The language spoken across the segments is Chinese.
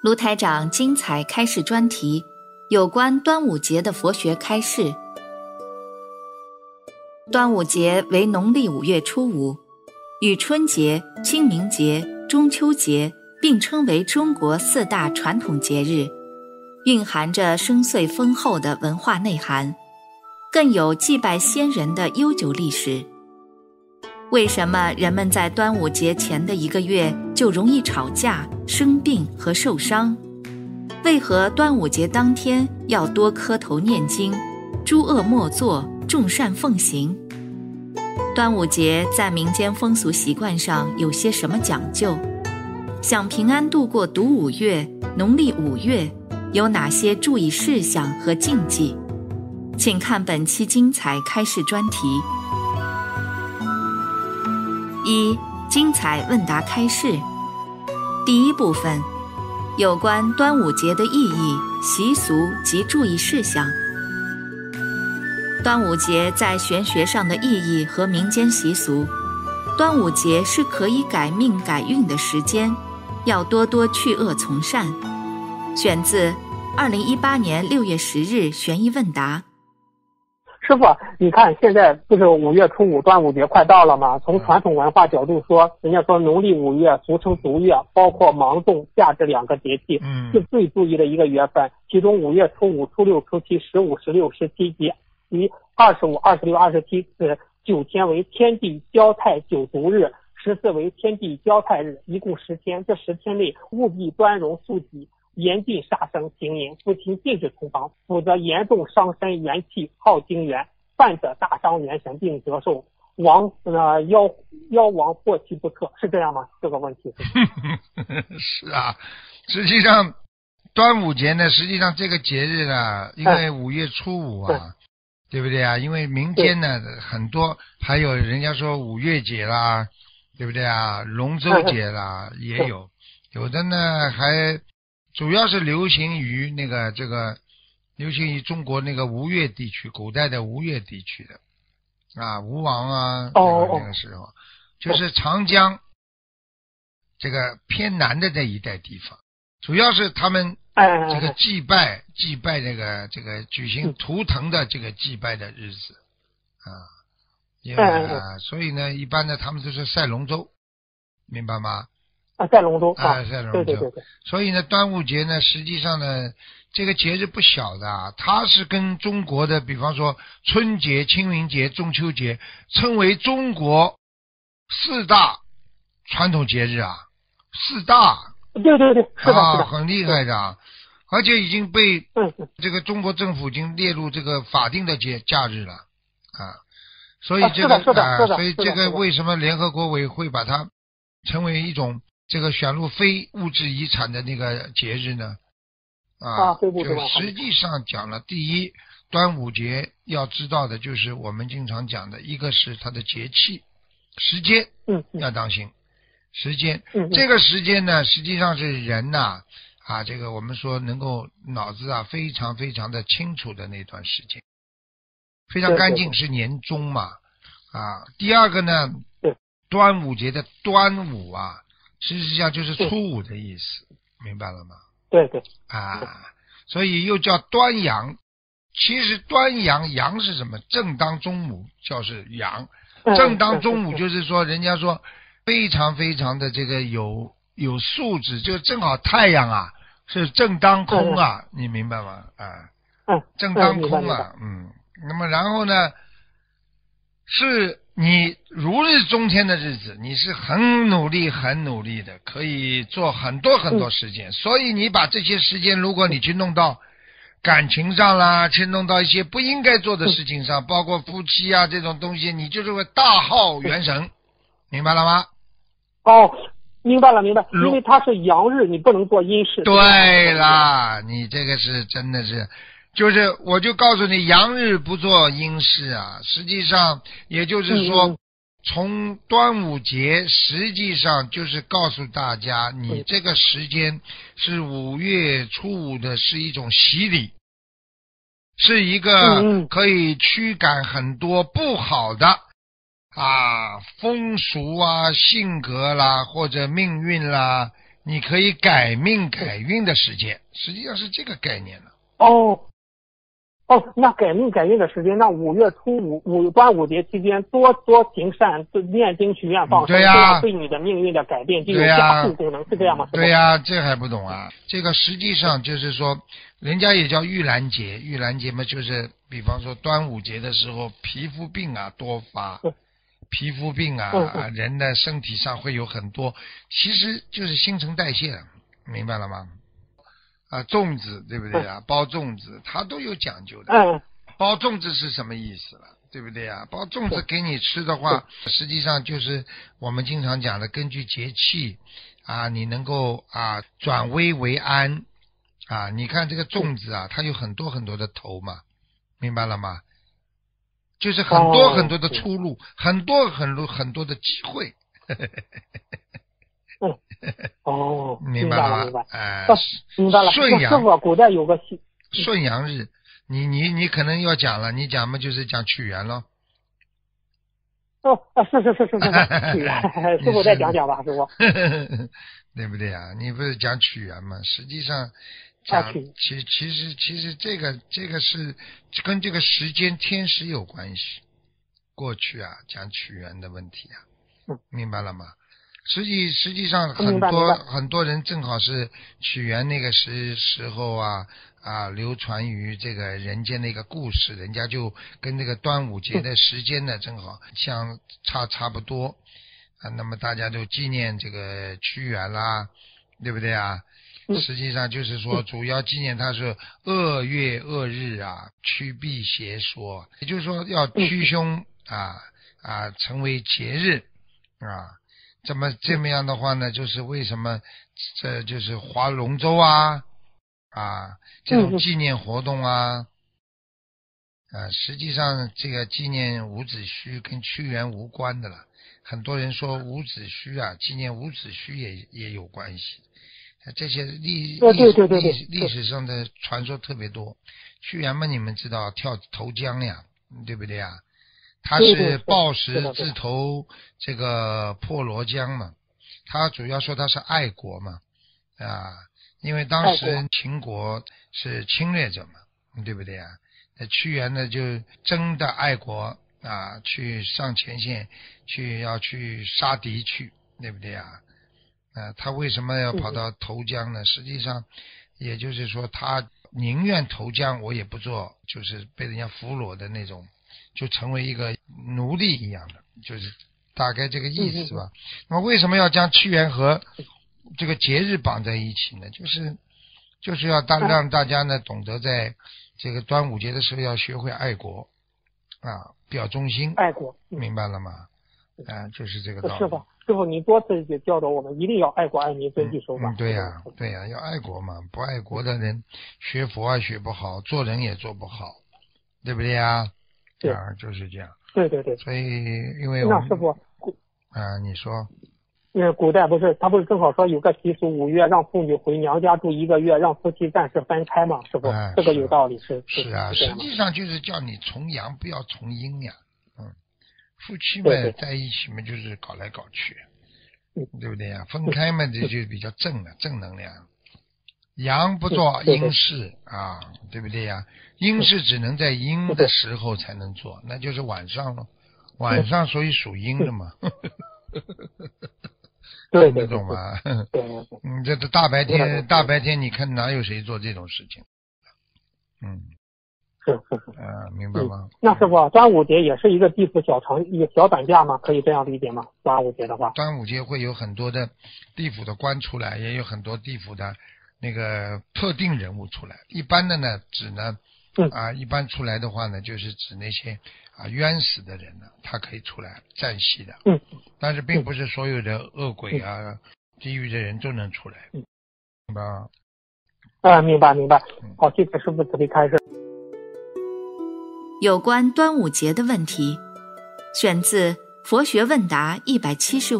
卢台长精彩开示专题，有关端午节的佛学开示。端午节为农历5月初5，与春节、清明节、中秋节并称为中国4大传统节日，蕴含着深邃丰厚的文化内涵，更有祭拜先人的悠久历史。为什么人们在端午节前的1个月就容易吵架、生病和受伤？为何端午节当天要多磕头念经，诸恶莫作，众善奉行？端午节在民间风俗习惯上有些什么讲究？想平安度过独5月、农历5月，有哪些注意事项和禁忌？请看本期精彩开示专题。1. 精彩问答开示。第1部分，有关端午节的意义、习俗及注意事项。端午节在玄学上的意义和民间习俗。端午节是可以改命改运的时间，要多多去恶从善。选自2018年6月10日悬疑问答。 师傅，你看现在不是5月初5端午节快到了吗？从传统文化角度说，人家说农历5月俗称毒月，包括芒种、夏至2个节气，是最注意的一个月份。其中5月初5、初6、初7、15、16、17及25、26、27是9天为天地交泰9毒日，14为天地交泰日，一共10天。这10天内务必端容肃己，严禁杀生行淫，夫妻禁止同房，否则严重伤身元气，耗精元，犯者大伤元神并折寿，夭亡祸期不测，是这样吗？这个问题是啊，实际上端午节呢，实际上这个节日呢，因为5月初5啊，对不对啊？因为民间呢很多，还有人家说5月节啦，对不对啊？龙舟节啦也有，有的呢还主要是流行于流行于中国那个吴越地区，古代的吴越地区的啊，吴王啊，那个时候就是长江这个偏南的这一带地方，主要是他们这个祭拜这个举行图腾的这个祭拜的日子啊，所以呢，一般呢他们都是赛龙舟，明白吗？ 赛龙舟赛龙舟，对。所以呢，端午节呢，实际上呢，这个节日不小的啊，它是跟中国的，比方说春节、清明节、中秋节，称为中国4大传统节日啊，4大。 对，是的， 很厉害的，而且已经被这个中国政府已经列入这个法定的假日了啊，所以这个所以这个为什么联合国委会把它成为一种这个选入非物质遗产的那个节日呢？就实际上讲了，第一，端午节要知道的就是我们经常讲的，一个是它的节气，时间，要当心，时间，这个时间呢，实际上是人呐，这个我们说能够脑子非常非常的清楚的那段时间，非常干净，是年中嘛，第二个呢，端午节的端午实际上就是初5的意思，明白了吗？ 对所以又叫端阳。其实端阳，阳是什么？正当中午就是阳，正当中午就是说人家说非常非常的这个有素质，就正好太阳是正当空你明白吗？正当空那么然后呢，是你如日中天的日子，你是很努力的，可以做很多很多时间，所以你把这些时间，如果你去弄到感情上啦，去弄到一些不应该做的事情上，包括夫妻这种东西，你就是会大耗元神，明白了吗？ 明白了，因为它是阳日，你不能做阴事。 对啦，你这个是真的是，就是我就告诉你，阳日不做阴事实际上也就是说，从端午节实际上就是告诉大家，你这个时间是5月初5的，是一种洗礼，是一个可以驱赶很多不好的风俗性格啦，或者命运啦， 你可以改命改运的时间，实际上是这个概念了。 那改命改运的时间，那5月初五端午节期间多行善，念经许愿放生，这样对你的命运的改变就有加速功能，是这样吗？ 对呀，这还不懂啊？这个实际上就是说，人家也叫玉兰节，玉兰节嘛，就是比方说端午节的时候，皮肤病啊多发，皮肤病啊，人的身体上会有很多，其实就是新陈代谢，明白了吗？粽子对不对啊？包粽子它都有讲究的。包粽子是什么意思了？对不对啊？包粽子给你吃的话，实际上就是我们经常讲的，根据节气啊，你能够转危为安啊。你看这个粽子啊，它有很多很多的头嘛，明白了吗？就是很多很多的出路，很多很多的机会。明白了吗？ 明白了。 顺阳， 师傅，古代有个顺阳日，你可能要讲了，你讲嘛就是讲屈原咯。 是屈原，师傅再讲讲吧，师傅。 对不对啊？你不是讲屈原吗？实际上讲，其实这个是跟这个时间天时有关系。过去啊，讲屈原的问题啊，明白了吗？实际上很多人正好是屈原那个时候流传于这个人间的一个故事，人家就跟这个端午节的时间呢正好像差不多那么大家就纪念这个屈原啦，对不对啊？实际上就是说主要纪念他是恶月恶日驱避邪说，也就是说要驱凶成为节日这么样的话呢，就是为什么这就是划龙舟这种纪念活动实际上这个纪念伍子胥跟屈原无关的了。很多人说伍子胥纪念伍子胥也有关系。这些历史上的传说特别多。屈原嘛，你们知道跳投江呀，对不对啊？他是抱石自投这个破罗江嘛，他主要说他是爱国嘛因为当时秦国是侵略者嘛，对不对啊？屈原呢就真的爱国去上前线要去杀敌去，对不对啊？他为什么要跑到投江呢？实际上也就是说他宁愿投江我也不做就是被人家俘虏的那种，就成为一个奴隶一样的，就是大概这个意思吧。那么为什么要将屈原和这个节日绑在一起呢？就是要让大家呢懂得在这个端午节的时候要学会爱国表忠心， 爱国， 明白了吗？就是这个道理。 师傅，您多次也教导我们一定要爱国爱民，遵纪守法。 对呀，要爱国嘛，不爱国的人学佛学不好，做人也做不好，对不对呀？就是这样。对。所以因为那师傅你说。 古代他不是正好说有个习俗，5月让妇女回娘家住1个月，让夫妻暂时分开嘛？师傅，这个有道理是啊，实际上就是叫你从阳不要从阴呀。夫妻们在一起嘛，就是搞来搞去，对不对呀？分开嘛，这就比较正能量。阳不做阴事对不对呀？阴事只能在阴的时候才能做，那就是晚上了。晚上所以属阴的嘛。 对， 懂吗？这大白天你看哪有谁做这种事情？ 是明白吗？ 那师傅，端午节也是一个地府一个小短假吗？可以这样理解吗？端午节的话， 端午节会有很多的地府的官出来，也有很多地府的那个特定人物出来。一般的呢，指呢一般出来的话呢，就是指那些冤死的人呢，他可以出来暂息的。但是并不是所有的恶鬼地狱的人都能出来。明白吗？ 明白。好，谢谢师傅慈悲开示。 有关端午节的问题，选自《佛学问答175》。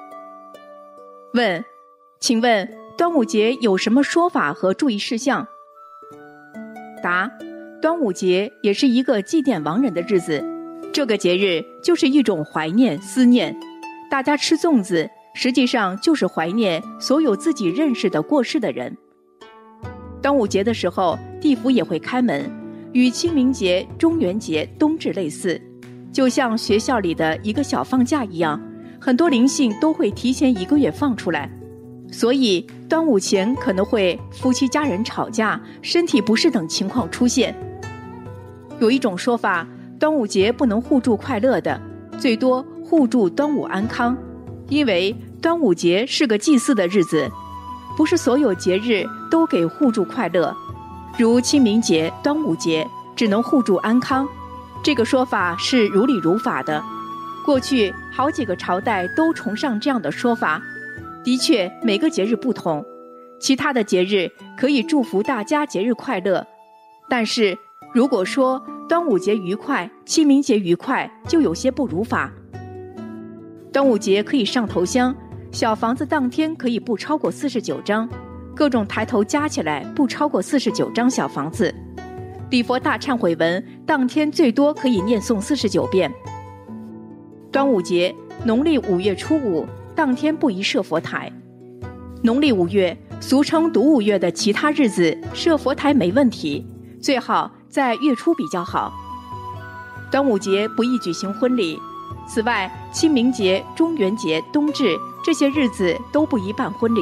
问：请问端午节有什么说法和注意事项？答：端午节也是一个祭奠亡人的日子，这个节日就是一种怀念思念，大家吃粽子实际上就是怀念所有自己认识的过世的人。端午节的时候，地府也会开门，与清明节、中元节、冬至类似，就像学校里的一个小放假一样，很多灵性都会提前1个月放出来。所以端午前可能会夫妻家人吵架、身体不适等情况出现。有一种说法，端午节不能互助快乐的，最多互助端午安康，因为端午节是个祭祀的日子，不是所有节日都给互助快乐，如清明节、端午节只能互助安康。这个说法是如理如法的。过去好几个朝代都崇尚这样的说法，的确每个节日不同，其他的节日可以祝福大家节日快乐，但是如果说端午节愉快、清明节愉快，就有些不如法。端午节可以上头香，小房子当天可以不超过49张，各种抬头加起来不超过49张小房子。礼佛大忏悔文当天最多可以念诵49遍。端午节农历5月初5当天不宜设佛台。农历5月，俗称独5月的其他日子设佛台没问题，最好在月初比较好。端午节不宜举行婚礼。此外，清明节、中元节、冬至这些日子都不宜办婚礼。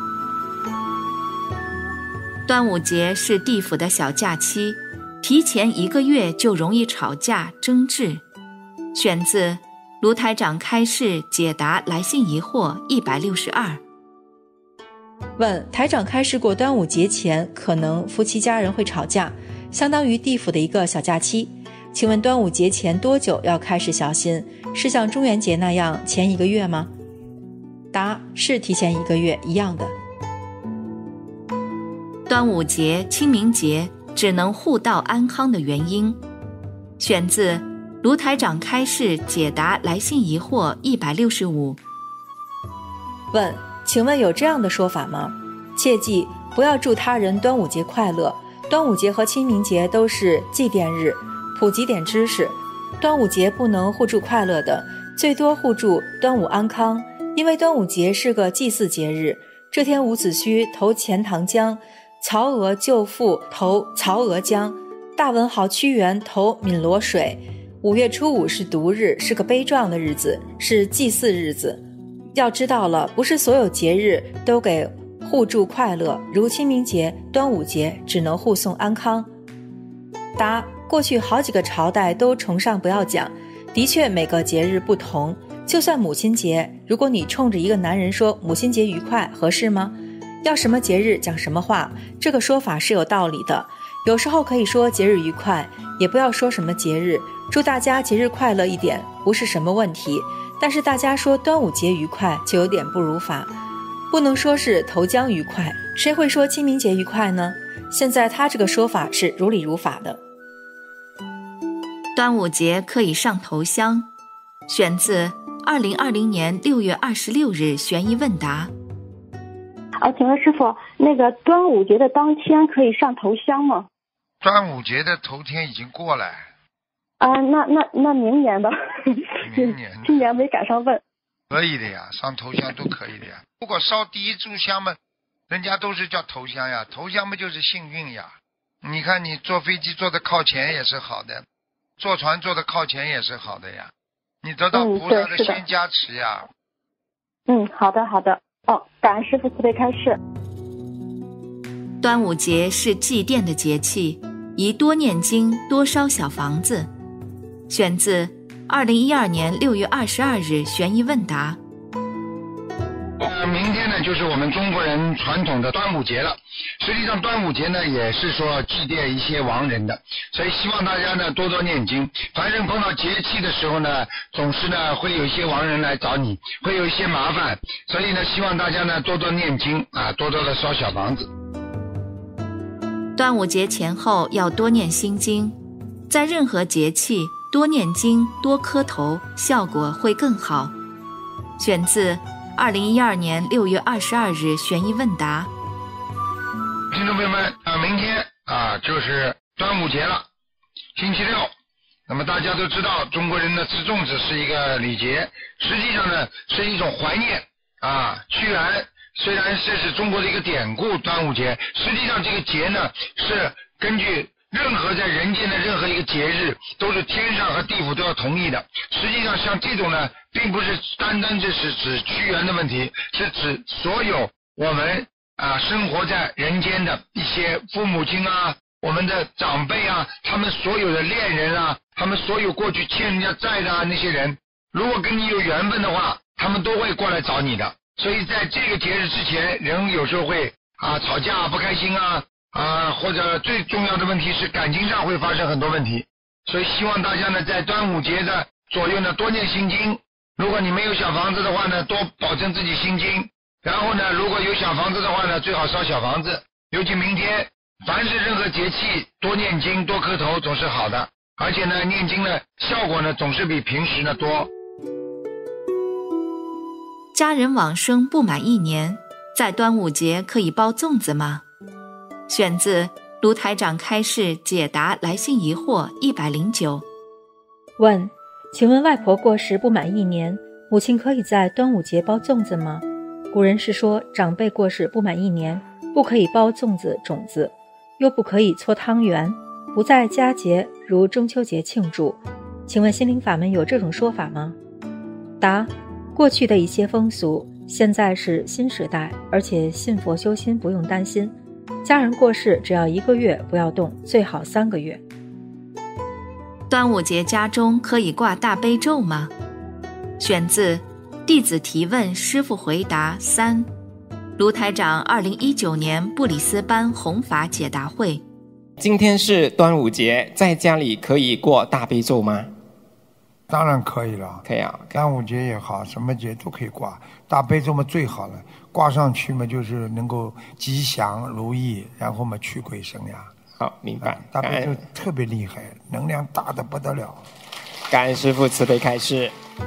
端午节是地府的小假期，提前1个月就容易吵架争执。选自卢台长开示解答来信疑惑162。 问：台长开示过端午节前可能夫妻家人会吵架，相当于地府的一个小假期，请问端午节前多久要开始小心？是像中元节那样前1个月吗？答：是提前1个月，一样的。 端午节、清明节只能互道安康的原因，选自卢台长开示解答来信疑惑165。 问：请问有这样的说法吗？切记不要祝他人端午节快乐。端午节和清明节都是祭奠日，普及点知识。端午节不能互助快乐的，最多互助端午安康，因为端午节是个祭祀节日。这天伍子胥投钱塘江，曹娥舅父投曹娥江，大文豪屈原投汨罗水。5月初5是独日，是个悲壮的日子，是祭祀日子。要知道了，不是所有节日都给互助快乐，如清明节、端午节只能互送安康。答：过去好几个朝代都崇尚不要讲，的确每个节日不同。就算母亲节，如果你冲着一个男人说母亲节愉快，合适吗？要什么节日讲什么话，这个说法是有道理的。有时候可以说节日愉快，也不要说什么节日，祝大家节日快乐一点，不是什么问题。但是大家说端午节愉快就有点不如法，不能说是投江愉快，谁会说清明节愉快呢？现在他这个说法是如理如法的。 端午节可以上头香，选自2020年6月26日悬疑问答。 请问师傅，那个端午节的当天可以上头香吗？ 端午节的头天已经过了。 那明年吧。 明年今年没赶上问。 可以的呀，上头香都可以的呀。如果烧第一炷香嘛，人家都是叫头香呀，头香嘛就是幸运呀。你看你坐飞机坐的靠前也是好的，坐船坐的靠前也是好的呀，你得到菩萨的先加持呀。 好的。感恩师父慈悲开示。 端午节是祭奠的节气，宜多念经，多烧小房子。选自2012年6月22日悬疑问答。 明天呢就是我们中国人传统的端午节了。实际上端午节呢也是说祭奠一些亡人的，所以希望大家呢多多念经。凡人碰到节气的时候呢，总是呢会有一些亡人来找你，会有一些麻烦，所以呢希望大家呢多多念经啊，多多的烧小房子。 端午节前后要多念心经，在任何节气多念经多磕头，效果会更好。选自2012年6月22日悬疑问答。 听众朋友们明天就是端午节了，星期六。那么大家都知道中国人呢吃粽子是一个礼节，实际上呢是一种怀念屈原虽然这是中国的一个典故，端午节，实际上这个节呢是根据任何在人间的任何一个节日，都是天上和地府都要同意的。实际上像这种呢，并不是单单这是指屈原的问题，是指所有我们生活在人间的一些父母亲我们的长辈他们所有的恋人他们所有过去欠人家债的那些人，如果跟你有缘分的话，他们都会过来找你的。所以在这个节日之前，人有时候会吵架不开心或者最重要的问题是感情上会发生很多问题。所以希望大家呢在端午节的左右呢多念心经，如果你没有小房子的话呢，多保证自己心经，然后呢如果有小房子的话呢，最好烧小房子，尤其明天凡是任何节气多念经多磕头总是好的，而且呢念经的效果呢总是比平时呢多。 家人往生不满1年，在端午节可以包粽子吗？选自卢台长开示解答来信疑惑109。 问：请问外婆过世不满1年，母亲可以在端午节包粽子吗？古人是说长辈过世不满1年，不可以包粽子种子，又不可以搓汤圆，不在佳节如中秋节庆祝。请问心灵法门有这种说法吗？答：过去的一些风俗，现在是新时代，而且信佛修心不用担心。家人过世只要1个月不要动，最好3个月。 端午节家中可以挂大悲咒吗？选自弟子提问师父回答3，卢台长2019年布里斯班弘法解答会。 今天是端午节，在家里可以过大悲咒吗？ 当然可以了， 可以端午节也好，什么节都可以挂，大悲咒嘛最好了，挂上去嘛就是能够吉祥如意，然后嘛驱鬼神呀。 好，明白。 大悲咒特别厉害，能量大得不得了。 感恩师父慈悲开示。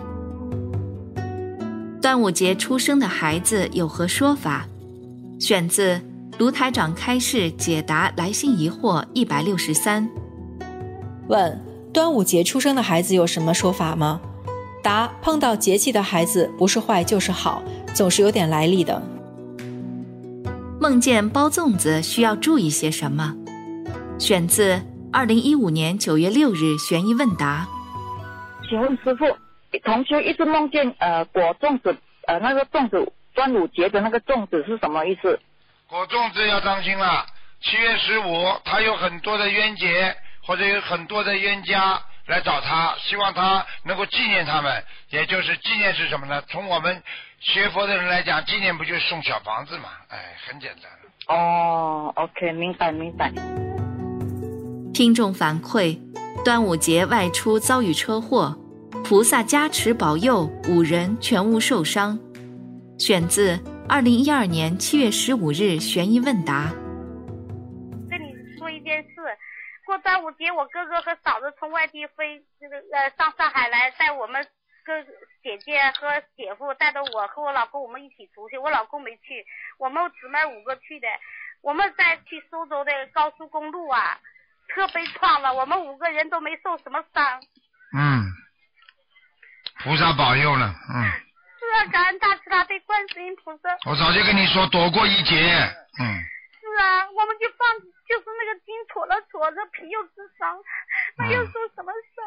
端午节出生的孩子有何说法？选自卢台长开示解答来信疑惑163。 问：端午节出生的孩子有什么说法吗？答：碰到节气的孩子不是坏就是好，总是有点来历的。 梦见包粽子需要注意些什么？选自2015年9月6日悬疑问答。 请问师父，同学一直梦见果粽子，那个粽子端午节的那个粽子是什么意思？ 果粽子要当心了，7月15他有很多的冤结，或者有很多的冤家来找他，希望他能够纪念他们。也就是纪念是什么呢？从我们学佛的人来讲，纪念不就是送小房子嘛？很简单。 OK， 明白。 听众反馈：端午节外出遭遇车祸，菩萨加持保佑5人全无受伤。选自2012年7月15日悬疑问答。 跟你说一件事，过端午节我哥哥和嫂子从外地飞上上海来，带我们哥姐姐和姐夫带着我和我老公我们一起出去，我老公没去，我们姊妹5个去的。我们在去苏州的高速公路特悲怆了，我们5个人都没受什么伤。 菩萨保佑了。 是感恩大慈大悲观世音菩萨。 我早就跟你说躲过一劫。 是我们就是那个筋戳了戳着，皮又治伤，没有受什么伤。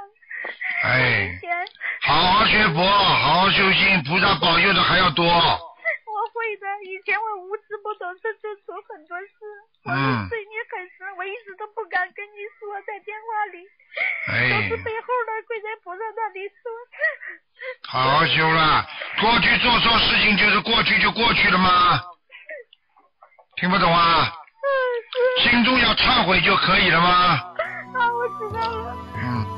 好好学佛，好好修心，菩萨保佑的还要多。 我会的，以前我无知不懂事，做错很多事，我罪孽很深，我一直都不敢跟你说，在电话里，都是背后的跪在菩萨那里说。 好好修了，过去做错事情就是过去就过去了吗？听不懂啊？心中要忏悔就可以了吗？ 我知道了。